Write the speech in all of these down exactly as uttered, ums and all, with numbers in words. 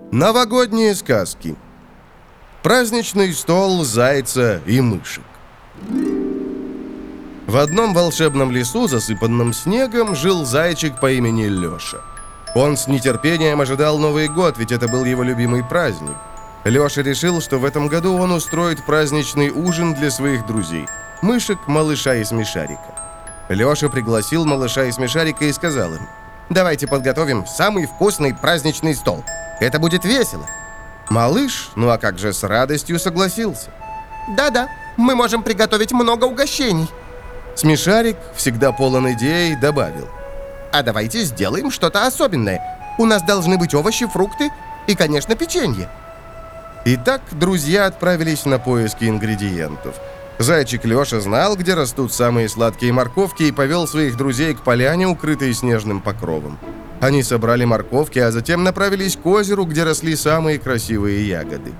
Новогодние сказки. Праздничный стол зайца и мышек. В одном волшебном лесу, засыпанном снегом, жил зайчик по имени Леша. Он с нетерпением ожидал Новый год, ведь это был его любимый праздник. Леша решил, что в этом году он устроит праздничный ужин для своих друзей – мышек, малыша и смешарика. Леша пригласил малыша и смешарика и сказал им: «Давайте подготовим самый вкусный праздничный стол. Это будет весело». Малыш, ну а как же, с радостью согласился. Да-да, мы можем приготовить много угощений. Смешарик, всегда полон идей, добавил: А давайте сделаем что-то особенное. У нас должны быть овощи, фрукты и, конечно, печенье. Итак, друзья отправились на поиски ингредиентов. Зайчик Леша знал, где растут самые сладкие морковки, и повел своих друзей к поляне, укрытой снежным покровом. Они собрали морковки, а затем направились к озеру, где росли самые красивые ягоды.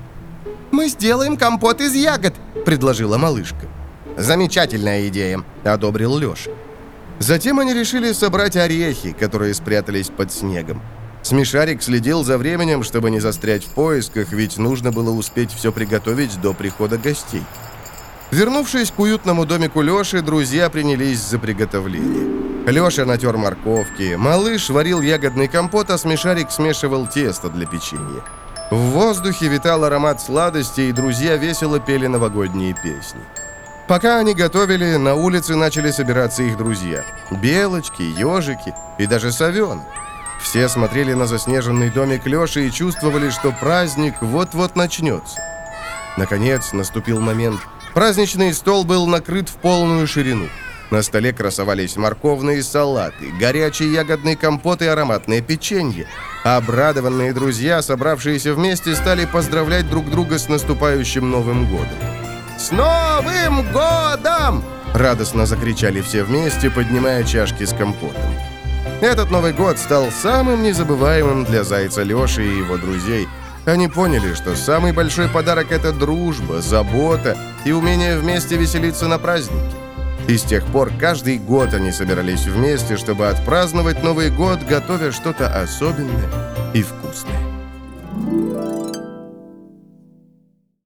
«Мы сделаем компот из ягод», — предложила малышка. «Замечательная идея», — одобрил Леша. Затем они решили собрать орехи, которые спрятались под снегом. Смешарик следил за временем, чтобы не застрять в поисках, ведь нужно было успеть все приготовить до прихода гостей. Вернувшись к уютному домику Леши, друзья принялись за приготовление. Леша натер морковки, малыш варил ягодный компот, а смешарик смешивал тесто для печенья. В воздухе витал аромат сладостей, и друзья весело пели новогодние песни. Пока они готовили, на улице начали собираться их друзья – белочки, ежики и даже совенок. Все смотрели на заснеженный домик Леши и чувствовали, что праздник вот-вот начнется. Наконец наступил момент. Праздничный стол был накрыт в полную ширину. На столе красовались морковные салаты, горячий ягодный компот и ароматное печенье. Обрадованные друзья, собравшиеся вместе, стали поздравлять друг друга с наступающим Новым годом. «С Новым годом!» — радостно закричали все вместе, поднимая чашки с компотом. Этот Новый год стал самым незабываемым для зайца Леши и его друзей. Они поняли, что самый большой подарок — это дружба, забота и умение вместе веселиться на празднике. И с тех пор каждый год они собирались вместе, чтобы отпраздновать Новый год, готовя что-то особенное и вкусное.